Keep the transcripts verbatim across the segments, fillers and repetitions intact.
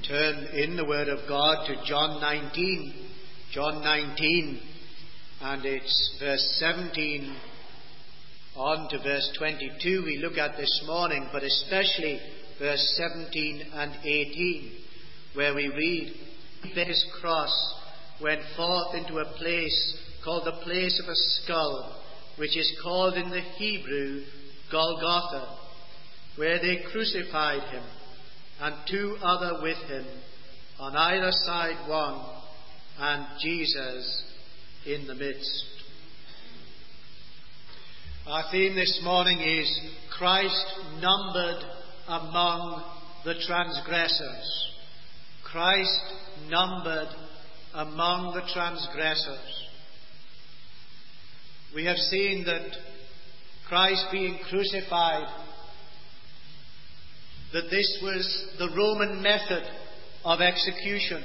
turn in the Word of God to John nineteen. John nineteen, and it's verse seventeen on to verse twenty-two we look at this morning, but especially verse seventeen and eighteen, where we read, "He bare his cross, went forth into a place called the place of a skull, which is called in the Hebrew Golgotha, where they crucified him, and two other with him, on either side one, and Jesus in the midst." Our theme this morning is Christ numbered among the transgressors. Christ numbered among the transgressors. We have seen that Christ being crucified, that this was the Roman method of execution.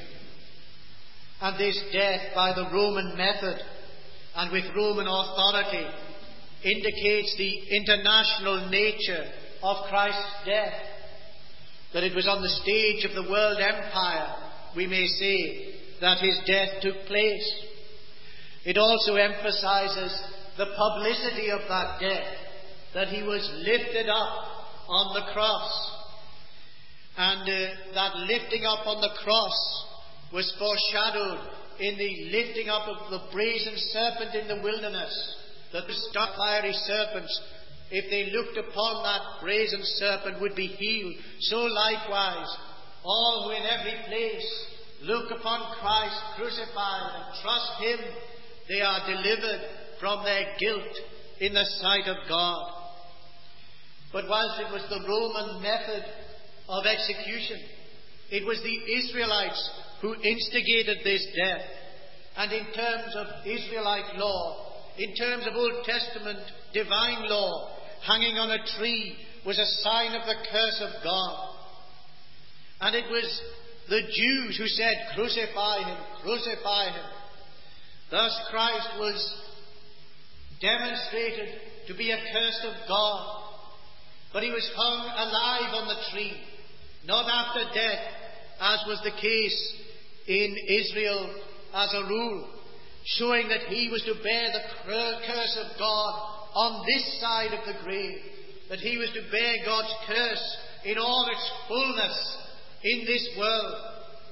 And this death by the Roman method and with Roman authority indicates the international nature of Christ's death. That it was on the stage of the world empire, we may say, that his death took place. It also emphasizes the publicity of that death, that he was lifted up on the cross. And uh, that lifting up on the cross was foreshadowed in the lifting up of the brazen serpent in the wilderness, that the dark fiery serpents, if they looked upon that brazen serpent, would be healed. So likewise, all who in every place look upon Christ crucified and trust him, they are delivered from their guilt in the sight of God. But whilst it was the Roman method of execution, it was the Israelites who instigated this death. And in terms of Israelite law, in terms of Old Testament divine law, hanging on a tree was a sign of the curse of God. And it was the Jews who said, "Crucify him, crucify him." Thus Christ was demonstrated to be a curse of God. But he was hung alive on the tree, not after death, as was the case in Israel as a rule, showing that he was to bear the curse of God on this side of the grave, that he was to bear God's curse in all its fullness in this world.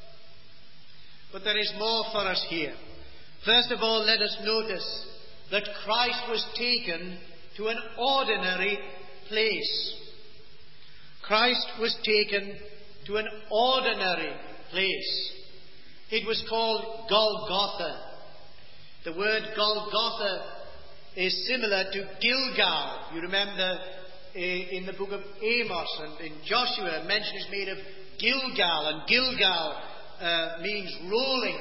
But there is more for us here. First of all, let us notice that Christ was taken to an ordinary place. Christ was taken to an ordinary place. It was called Golgotha. The word Golgotha is similar to Gilgal. You remember in the book of Amos and in Joshua, mention is made of Gilgal, and Gilgal uh, means rolling.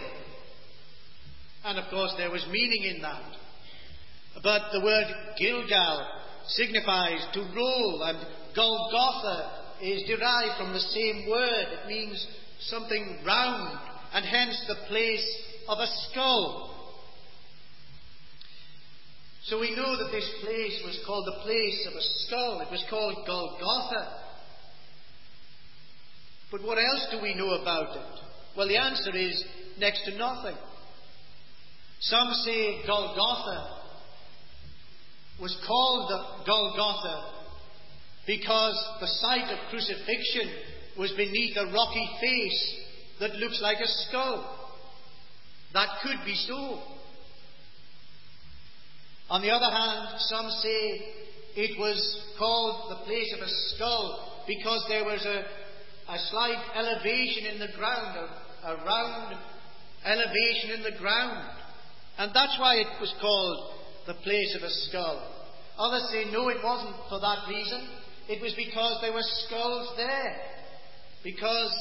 And of course there was meaning in that. But the word Gilgal signifies to roll, and Golgotha is derived from the same word. It means something round, and hence the place of a skull. So we know that this place was called the place of a skull. It was called Golgotha. But what else do we know about it? Well, the answer is next to nothing. Some say Golgotha was called Golgotha because the site of crucifixion was beneath a rocky face that looks like a skull. That could be so. On the other hand, some say it was called the place of a skull because there was a, a slight elevation in the ground, a, a round elevation in the ground. And that's why it was called the place of a skull. Others say no, it wasn't for that reason. It was because there were skulls there. Because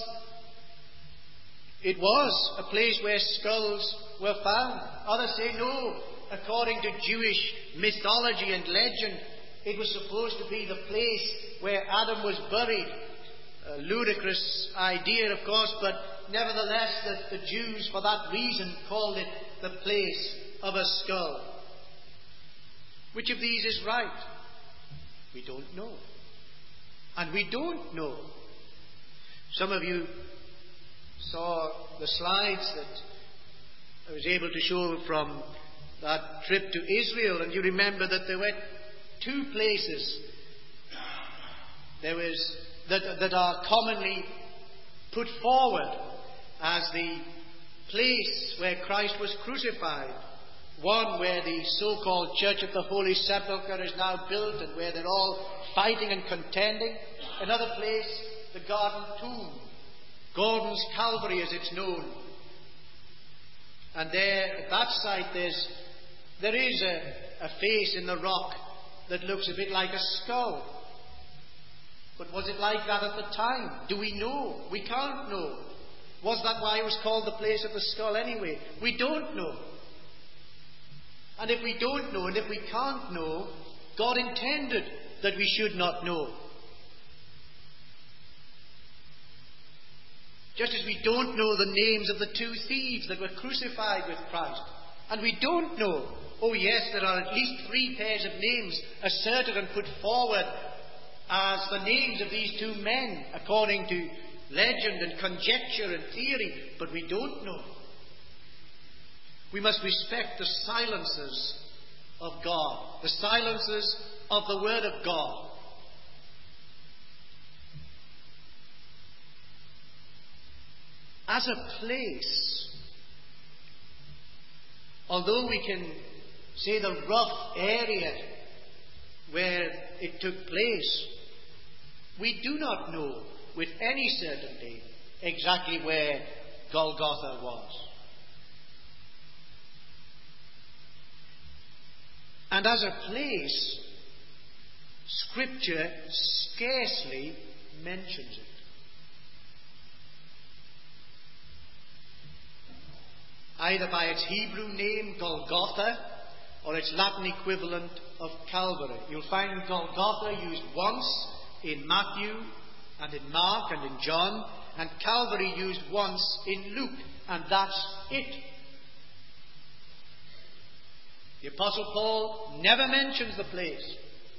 it was a place where skulls were found. Others say no, according to Jewish mythology and legend, it was supposed to be the place where Adam was buried. A ludicrous idea, of course, but nevertheless that the Jews, for that reason, called it the place of a skull. Which of these is right? We don't know. And we don't know. Some of you saw the slides that I was able to show from that trip to Israel, and you remember that there were two places there was that, that are commonly put forward as the place where Christ was crucified. One where the so-called Church of the Holy Sepulchre is now built and where they're all fighting and contending. Another place, the Garden Tomb, Gordon's Calvary as it's known. And there, at that site, there's, there is a, a face in the rock that looks a bit like a skull. But was it like that at the time? Do we know? We can't know. Was that why it was called the place of the skull anyway? We don't know. And if we don't know, and if we can't know, God intended that we should not know. Just as we don't know the names of the two thieves that were crucified with Christ. And we don't know. Oh yes, there are at least three pairs of names asserted and put forward as the names of these two men, according to legend and conjecture and theory. But we don't know. We must respect the silences of God, the silences of the Word of God. As a place, although we can say the rough area where it took place, we do not know with any certainty exactly where Golgotha was. And as a place, Scripture scarcely mentions it. Either by its Hebrew name, Golgotha, or its Latin equivalent of Calvary. You'll find Golgotha used once in Matthew and in Mark and in John, and Calvary used once in Luke, and that's it. The Apostle Paul never mentions the place.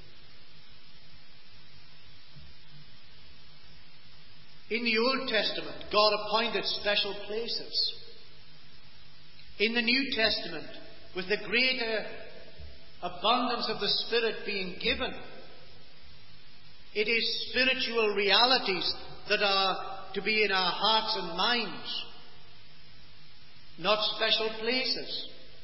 In the Old Testament, God appointed special places. In the New Testament, with the greater abundance of the Spirit being given, it is spiritual realities that are to be in our hearts and minds, not special places.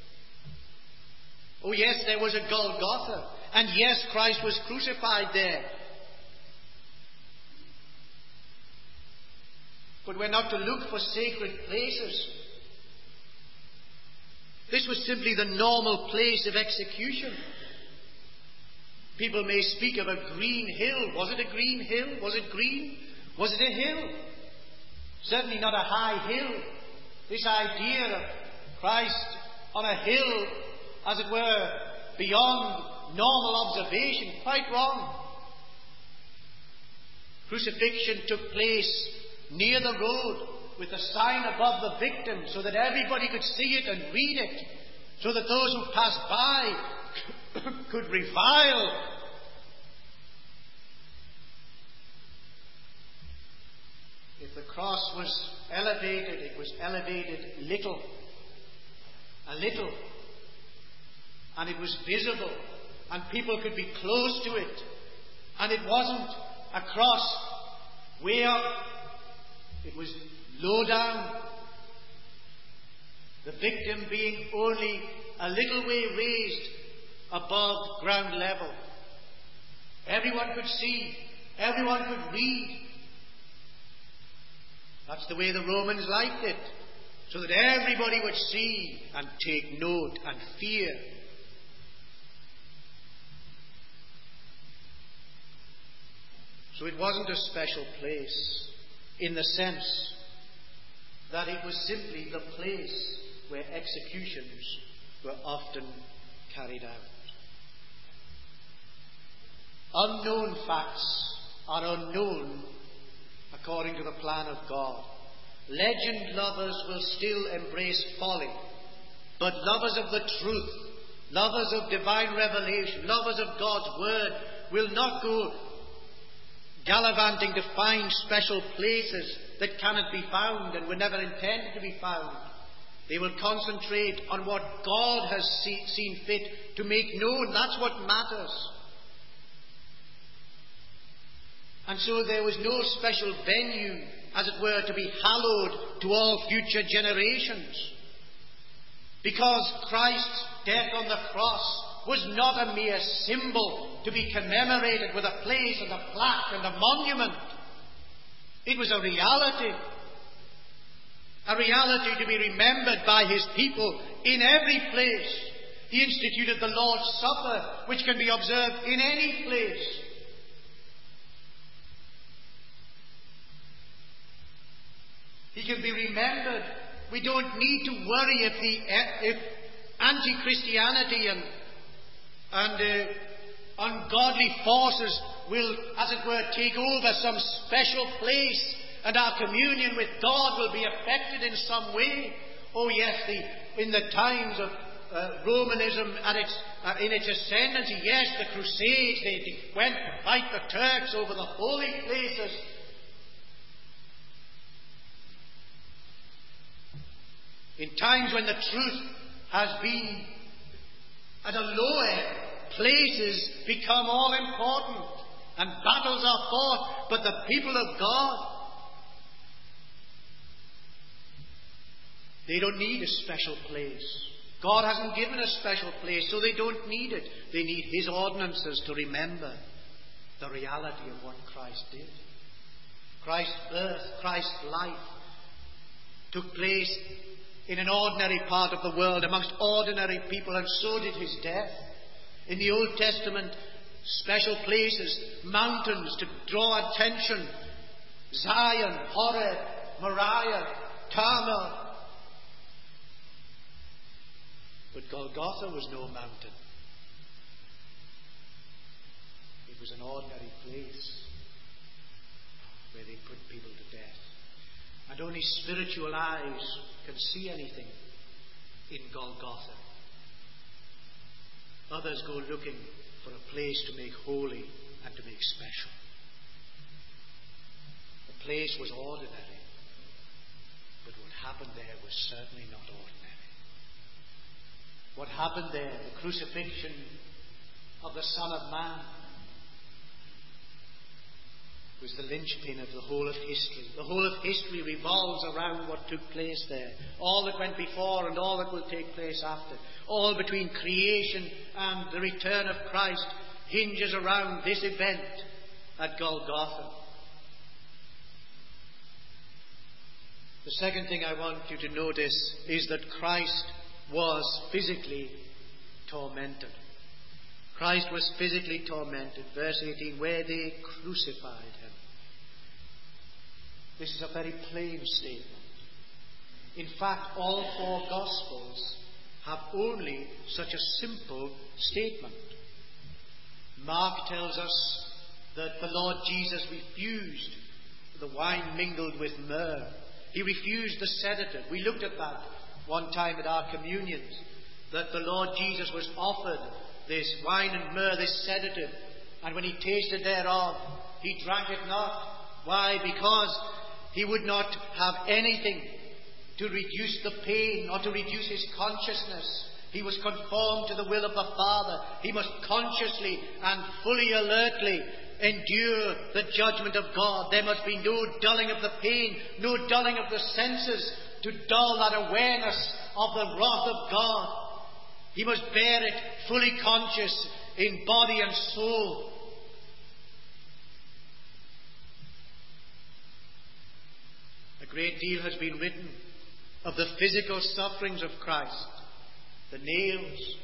Oh yes, there was a Golgotha, and yes, Christ was crucified there. But we're not to look for sacred places. This was simply the normal place of execution. People may speak of a green hill. Was it a green hill? Was it green? Was it a hill? Certainly not a high hill. This idea of Christ on a hill, as it were, beyond normal observation, quite wrong. Crucifixion took place near the road with a sign above the victim so that everybody could see it and read it, so that those who passed by could revile. If the cross was elevated, it was elevated little, a little, and it was visible, and people could be close to it, and it wasn't a cross way up, it was low down, the victim being only a little way raised above ground level. Everyone could see, everyone could read. That's the way the Romans liked it, so that everybody would see and take note and fear. So it wasn't a special place in the sense that it was simply the place where executions were often carried out. Unknown facts are unknown according to the plan of God. Legend lovers will still embrace folly, but lovers of the truth, lovers of divine revelation, lovers of God's word will not go gallivanting to find special places that cannot be found and were never intended to be found. They will concentrate on what God has see, seen fit to make known. That's what matters. And so there was no special venue, as it were, to be hallowed to all future generations. Because Christ's death on the cross was not a mere symbol to be commemorated with a place and a plaque and a monument. It was a reality. A reality to be remembered by his people in every place. He instituted the Lord's Supper, which can be observed in any place. He can be remembered. We don't need to worry if the if anti-Christianity and and uh, ungodly forces will, as it were, take over some special place, and our communion with God will be affected in some way. Oh yes, the, in the times of uh, Romanism at its, uh, in its ascendancy, yes, the Crusades, they, they went to fight the Turks over the holy places. In times when the truth has been at a low ebb, places become all important and battles are fought, but the people of God, they don't need a special place. God hasn't given a special place, so they don't need it. They need his ordinances to remember the reality of what Christ did. Christ's birth, Christ's life took place in an ordinary part of the world amongst ordinary people, and so did his death. In the Old Testament, special places, mountains to draw attention, Zion, Horeb, Moriah, Carmel. But Golgotha was no mountain. It was an ordinary place where they put people to death. And only spiritual eyes can see anything in Golgotha. Others go looking for a place to make holy and to make special. The place was ordinary, but what happened there was certainly not ordinary. What happened there, the crucifixion of the Son of Man, was the linchpin of the whole of history. The whole of history revolves around what took place there. All that went before and all that will take place after. All between creation and the return of Christ hinges around this event at Golgotha. The second thing I want you to notice is that Christ was physically tormented. Christ was physically tormented. Verse eighteen, where they crucified him. This is a very plain statement. In fact, all four Gospels have only such a simple statement. Mark tells us that the Lord Jesus refused the wine mingled with myrrh. He refused the sedative. We looked at that one time at our communions, that the Lord Jesus was offered this wine and myrrh, this sedative, and when he tasted thereof, he drank it not. Why? Because he would not have anything to reduce the pain or to reduce his consciousness. He was conformed to the will of the Father. He must consciously and fully alertly endure the judgment of God. There must be no dulling of the pain, no dulling of the senses to dull that awareness of the wrath of God. He must bear it fully conscious in body and soul. A great deal has been written of the physical sufferings of Christ, the nails,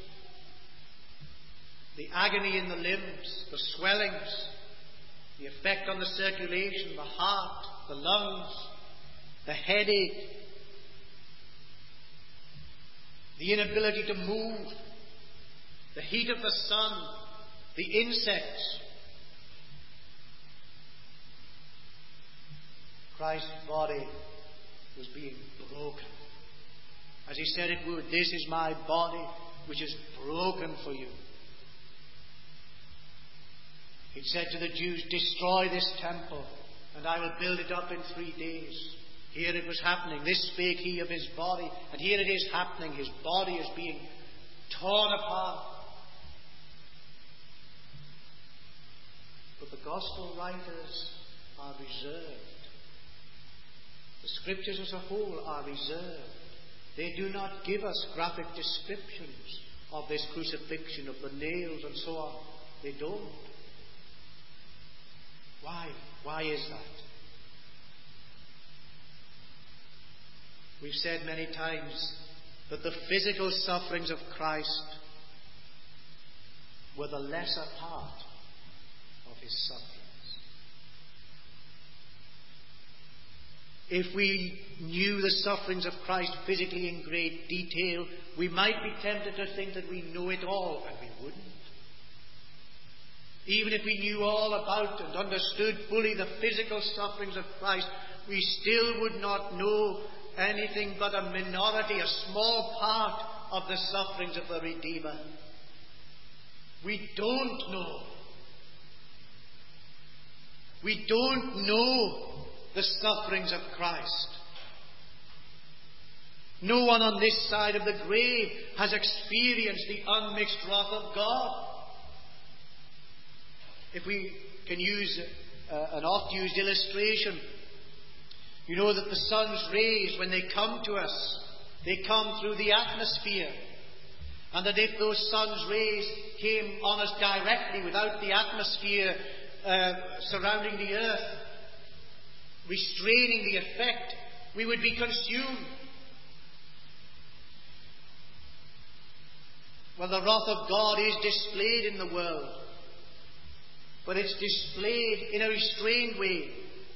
the agony in the limbs, the swellings, the effect on the circulation, the heart, the lungs, the headache, the inability to move, the heat of the sun, the insects. Christ's body was being broken. As he said it would, this is my body which is broken for you. He said to the Jews, "Destroy this temple, and I will build it up in three days." Here it was happening. This spake he of his body, and here it is happening. His body is being torn apart. But the gospel writers are reserved. The scriptures as a whole are reserved. They do not give us graphic descriptions of this crucifixion, of the nails and so on. They don't. Why? Why is that? We've said many times that the physical sufferings of Christ were the lesser part of his sufferings. If we knew the sufferings of Christ physically in great detail, we might be tempted to think that we know it all, and we wouldn't. Even if we knew all about and understood fully the physical sufferings of Christ, we still would not know anything but a minority, a small part of the sufferings of the Redeemer. We don't know. We don't know the sufferings of Christ. No one on this side of the grave has experienced the unmixed wrath of God. If we can use uh, an oft-used illustration, you know that the sun's rays, when they come to us, they come through the atmosphere. And that if those sun's rays came on us directly without the atmosphere uh, surrounding the earth, restraining the effect, we would be consumed. Well, the wrath of God is displayed in the world, but it's displayed in a restrained way.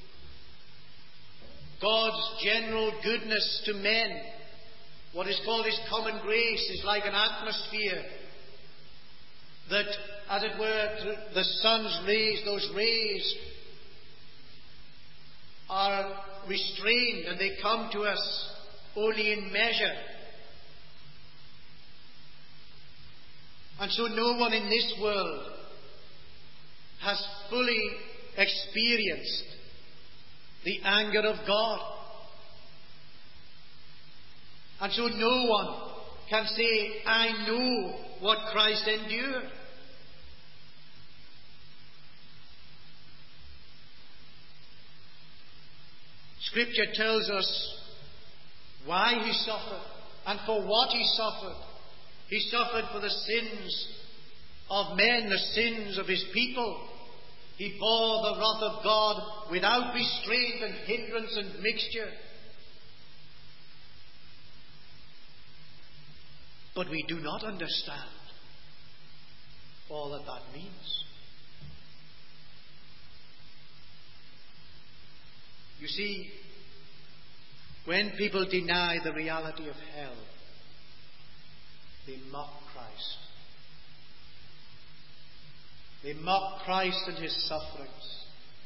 God's general goodness to men, what is called his common grace, is like an atmosphere that, as it were, the sun's rays, those rays are restrained and they come to us only in measure. And so no one in this world has fully experienced the anger of God. And so no one can say, "I know what Christ endured." Scripture tells us why he suffered and for what he suffered. He suffered for the sins of men, the sins of his people. He bore the wrath of God without restraint and hindrance and mixture. But we do not understand all that that means. You see, when people deny the reality of hell, they mock Christ. They mock Christ and his sufferings.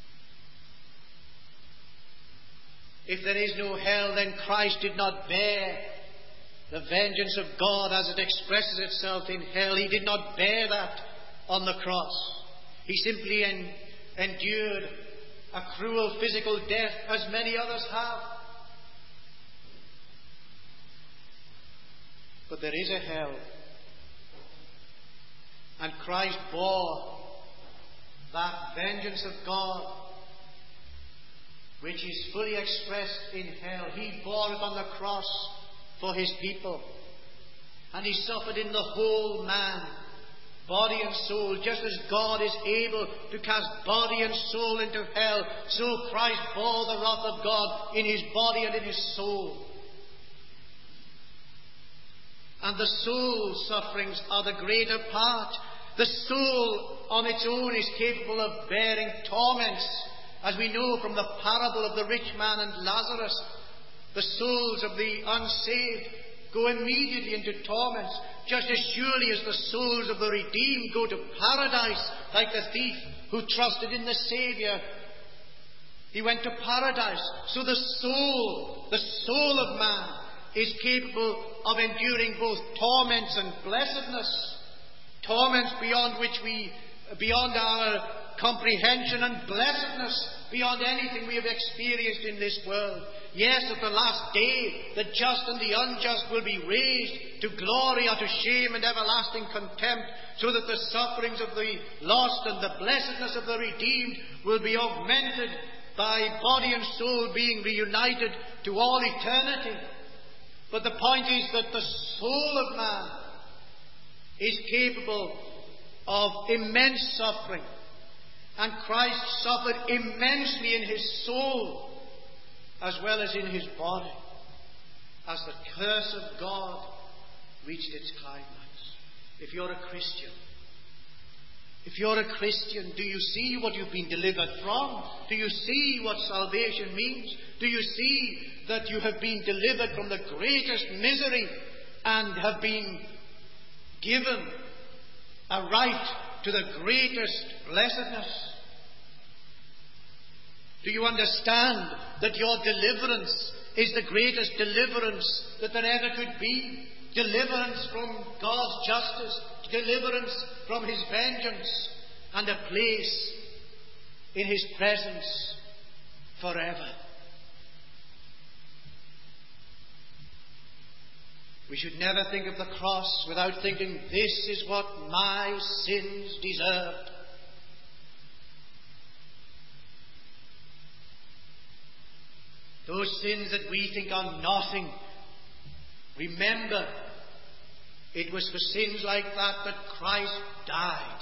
If there is no hell, then Christ did not bear the vengeance of God as it expresses itself in hell. He did not bear that on the cross. He simply en- endured a cruel physical death, as many others have. But there is a hell. And Christ bore that vengeance of God, which is fully expressed in hell. He bore it on the cross for his people. And he suffered in the whole man, body and soul. Just as God is able to cast body and soul into hell, so Christ bore the wrath of God in his body and in his soul. And the soul sufferings are the greater part. The soul on its own is capable of bearing torments, as we know from the parable of the rich man and Lazarus. The souls of the unsaved go immediately into torments, just as surely as the souls of the redeemed go to paradise, like the thief who trusted in the Saviour. He went to paradise. So the soul, the soul of man, is capable of enduring both torments and blessedness. Torments beyond which we, beyond our comprehension and blessedness beyond anything we have experienced in this world. Yes, at the last day, the just and the unjust will be raised to glory or to shame and everlasting contempt, so that the sufferings of the lost and the blessedness of the redeemed will be augmented by body and soul being reunited to all eternity. But the point is that the soul of man is capable of immense suffering. And Christ suffered immensely in his soul as well as in his body, as the curse of God reached its climax. If you're a Christian, if you're a Christian, do you see what you've been delivered from? Do you see what salvation means? Do you see that you have been delivered from the greatest misery and have been given a right to the greatest blessedness? Do you understand that your deliverance is the greatest deliverance that there ever could be? Deliverance from God's justice, deliverance from his vengeance, and a place in his presence forever. We should never think of the cross without thinking, this is what my sins deserved. Those sins that we think are nothing, remember, it was for sins like that that Christ died.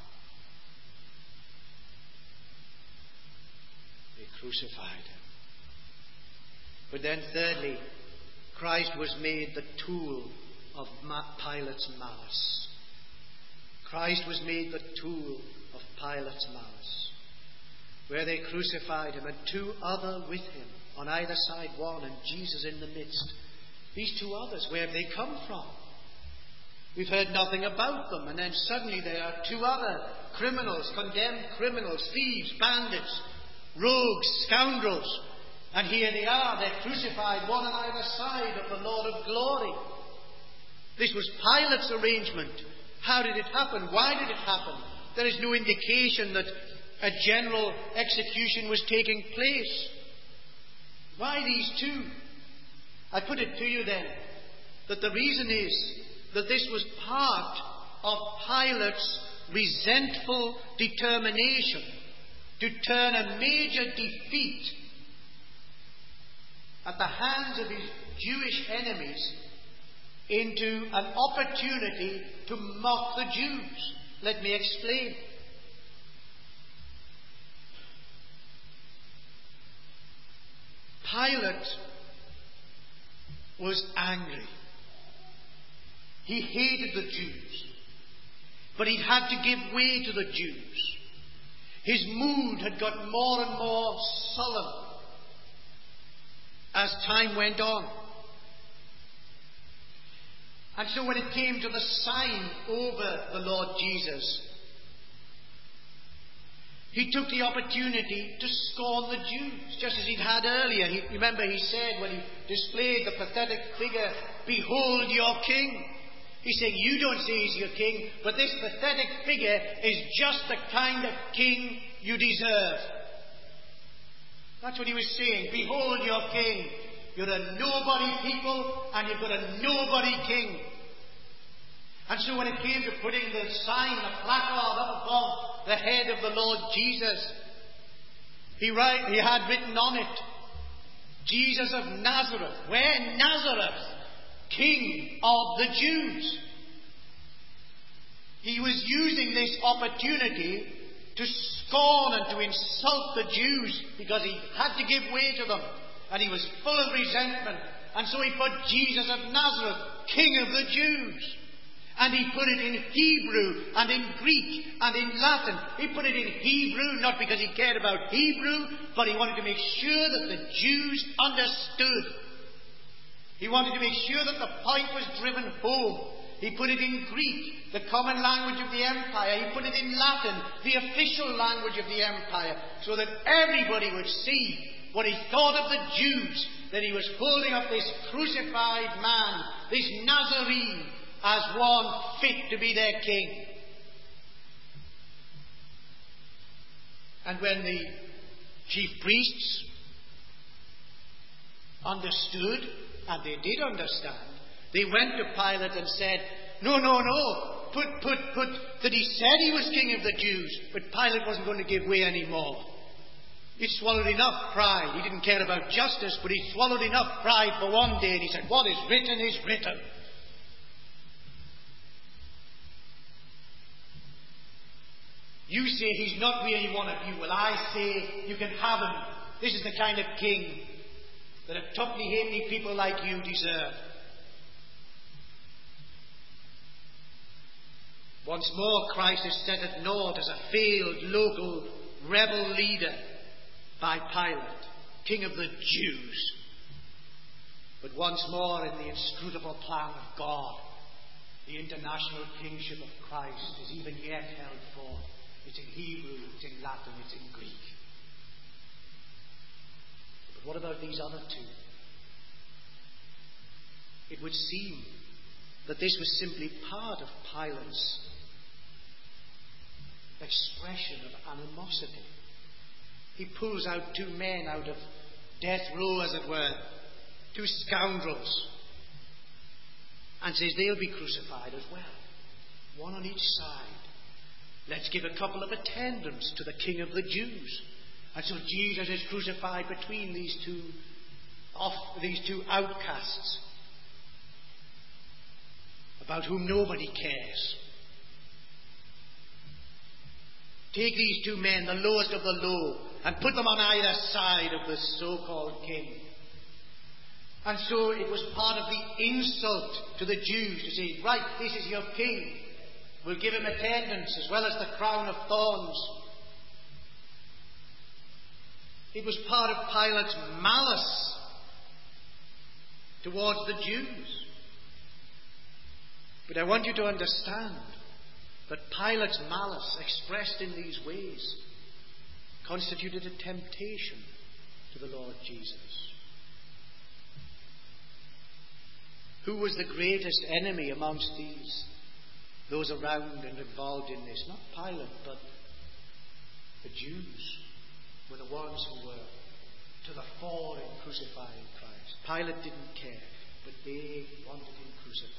They crucified him. But then thirdly, Christ was made the tool of Pilate's malice. Christ was made the tool of Pilate's malice. Where they crucified him, and two other with him, on either side one, and Jesus in the midst. These two others, where have they come from? We've heard nothing about them, and then suddenly there are two other criminals, condemned criminals, thieves, bandits, rogues, scoundrels. And here they are, they're crucified one on either side of the Lord of glory. This was Pilate's arrangement. How did it happen? Why did it happen? There is no indication that a general execution was taking place. Why these two? I put it to you then, that the reason is that this was part of Pilate's resentful determination to turn a major defeat at the hands of his Jewish enemies into an opportunity to mock the Jews. Let me explain. Pilate was angry. He hated the Jews. But he had to give way to the Jews. His mood had got more and more sullen as time went on. And so when it came to the sign over the Lord Jesus, he took the opportunity to scorn the Jews, just as he'd had earlier. He, remember, he said when he displayed the pathetic figure, "Behold your king." He's saying, you don't say he's your king, but this pathetic figure is just the kind of king you deserve. That's what he was saying. Behold your king. You're a nobody people, and you've got a nobody king. And so when it came to putting the sign, the placard up above the head of the Lord Jesus, he, write, he had written on it, Jesus of Nazareth. Where? Nazareth, King of the Jews. He was using this opportunity to scorn and to insult the Jews because he had to give way to them. And he was full of resentment. And so he put Jesus of Nazareth, King of the Jews. And he put it in Hebrew and in Greek and in Latin. He put it in Hebrew not because he cared about Hebrew, but he wanted to make sure that the Jews understood. He wanted to make sure that the point was driven home. He put it in Greek, the common language of the empire. He put it in Latin, the official language of the empire, so that everybody would see what he thought of the Jews, that he was holding up this crucified man, this Nazarene, as one fit to be their king. And when the chief priests understood, and they did understand, they went to Pilate and said, no, no, no, put, put, put, that he said he was king of the Jews, but Pilate wasn't going to give way anymore. He swallowed enough pride. He didn't care about justice, but he swallowed enough pride for one day, and he said, what is written is written. You say he's not really one of you. Well, I say you can have him. This is the kind of king that a tuppenny halfpenny people like you deserve. Once more, Christ is set at naught as a failed local rebel leader by Pilate, king of the Jews. But once more, in the inscrutable plan of God, the international kingship of Christ is even yet held forth. It's in Hebrew, it's in Latin, it's in Greek. But what about these other two? It would seem that this was simply part of Pilate's expression of animosity. He pulls out two men out of death row, as it were, two scoundrels, and says they'll be crucified as well, one on each side. Let's give a couple of attendants to the King of the Jews. And so Jesus is crucified between these two, off, these two outcasts, about whom nobody cares. Take these two men, the lowest of the low, and put them on either side of the so-called king. And so it was part of the insult to the Jews to say, right, this is your king. We'll give him attendance as well as the crown of thorns. It was part of Pilate's malice towards the Jews. But I want you to understand that Pilate's malice, expressed in these ways, constituted a temptation to the Lord Jesus. Who was the greatest enemy amongst these, those around and involved in this? Not Pilate, but the Jews were the ones who were to the fore in crucifying Christ. Pilate didn't care, but they wanted him crucified.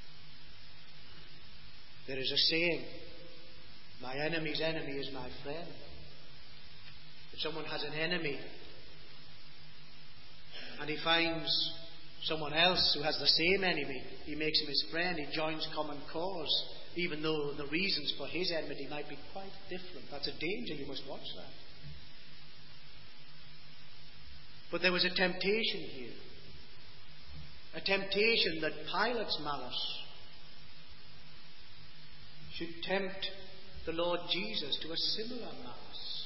There is a saying, my enemy's enemy is my friend. If someone has an enemy and he finds someone else who has the same enemy, he makes him his friend, he joins common cause, even though the reasons for his enmity might be quite different. That's a danger, you must watch that. But there was a temptation here. A temptation that Pilate's malice should tempt the Lord Jesus to a similar malice.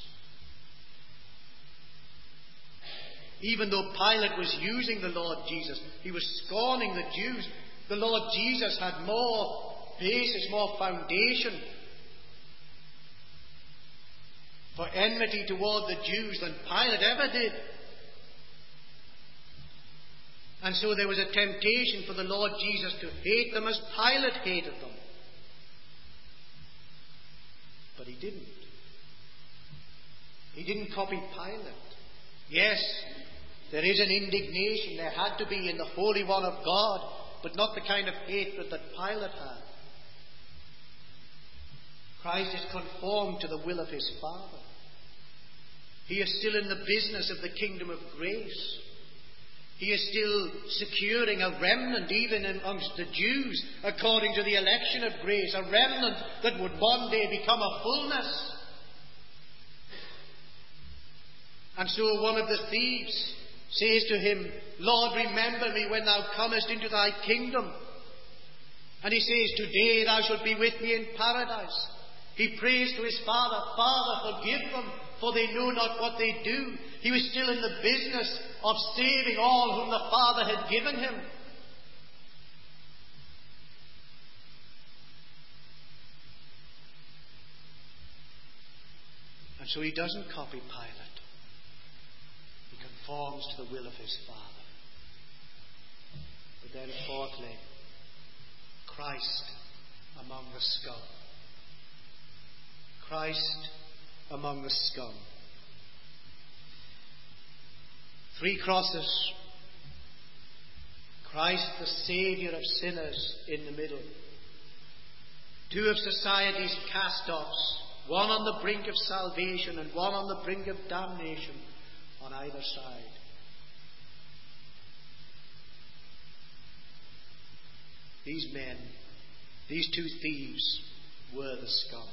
Even though Pilate was using the Lord Jesus, he was scorning the Jews. The Lord Jesus had more basis, more foundation for enmity toward the Jews than Pilate ever did. And so there was a temptation for the Lord Jesus to hate them as Pilate hated them. But he didn't. He didn't copy Pilate. Yes, there is an indignation, there had to be in the Holy One of God, but not the kind of hatred that Pilate had. Christ is conformed to the will of his Father. He is still in the business of the kingdom of grace. He is still securing a remnant even amongst the Jews according to the election of grace, a remnant that would one day become a fullness. And so one of the thieves says to him, Lord, remember me when thou comest into thy kingdom. And he says, today thou shalt be with me in paradise. He prays to his Father, Father, forgive them, for they know not what they do. He was still in the business of saving all whom the Father had given him. And so he doesn't copy Pilate. He conforms to the will of his Father. But then fourthly, Christ among the scum. Christ among the scum. Three crosses. Christ, the Saviour of sinners, in the middle. Two of society's cast-offs, one on the brink of salvation and one on the brink of damnation, on either side. These men, these two thieves, were the scum.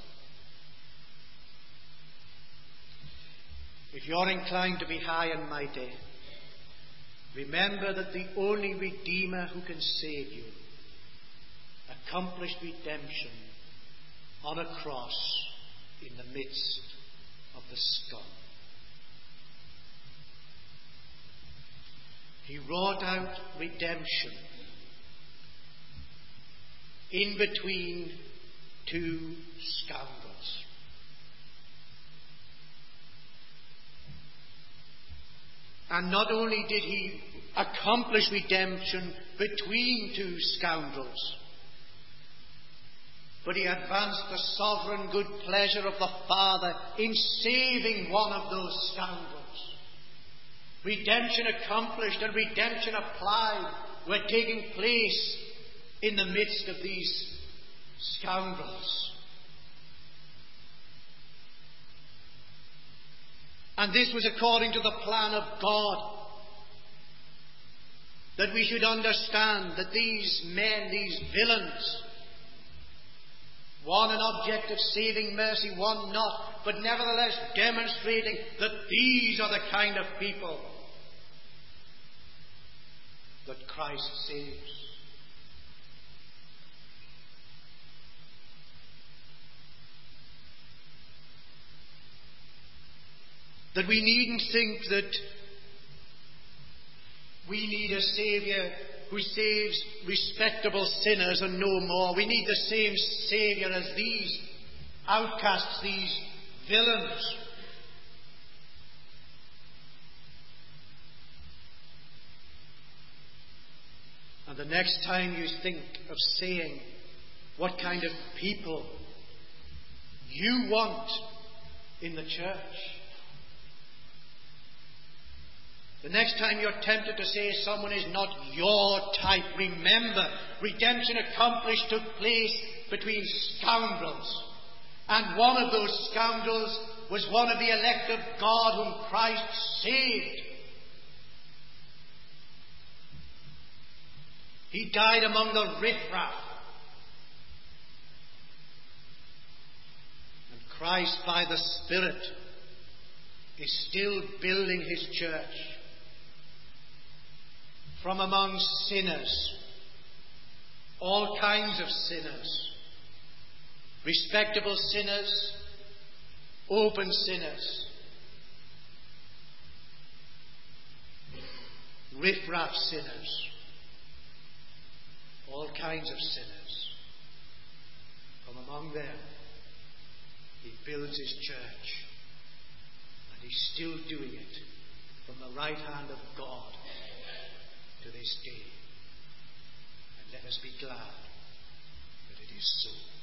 If you're inclined to be high and mighty, remember that the only Redeemer who can save you accomplished redemption on a cross in the midst of the scum. He wrought out redemption in between two scoundrels. And not only did he accomplish redemption between two scoundrels, but he advanced the sovereign good pleasure of the Father in saving one of those scoundrels. Redemption accomplished and redemption applied were taking place in the midst of these scoundrels. And this was according to the plan of God, that we should understand that these men, these villains, one an object of saving mercy, one not, but nevertheless demonstrating that these are the kind of people that Christ saves. That we needn't think that we need a Saviour who saves respectable sinners and no more. We need the same Saviour as these outcasts, these villains. And the next time you think of saying what kind of people you want in the church, the next time you're tempted to say someone is not your type, remember, redemption accomplished took place between scoundrels. And one of those scoundrels was one of the elect of God whom Christ saved. He died among the riffraff. And Christ, by the Spirit, is still building his church from among sinners, all kinds of sinners, respectable sinners, open sinners, riffraff sinners, all kinds of sinners. From among them, he builds his church, and he's still doing it from the right hand of God to this day. And let us be glad that it is so.